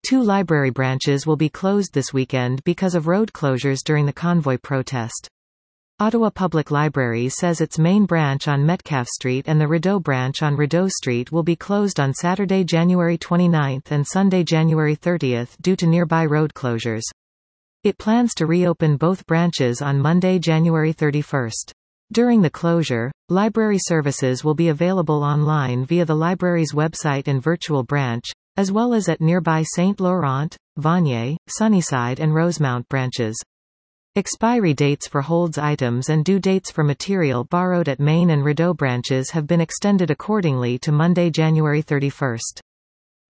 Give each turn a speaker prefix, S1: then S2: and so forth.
S1: 2 library branches will be closed this weekend because of road closures during the convoy protest. Ottawa Public Library says its main branch on Metcalfe Street and the Rideau branch on Rideau Street will be closed on Saturday, January 29 and Sunday, January 30 due to nearby road closures. It plans to reopen both branches on Monday, January 31. During the closure, library services will be available online via the library's website and virtual branch, as well as at nearby St. Laurent, Vanier, Sunnyside and Rosemount branches. Expiry dates for holds items and due dates for material borrowed at Main and Rideau branches have been extended accordingly to Monday, January 31.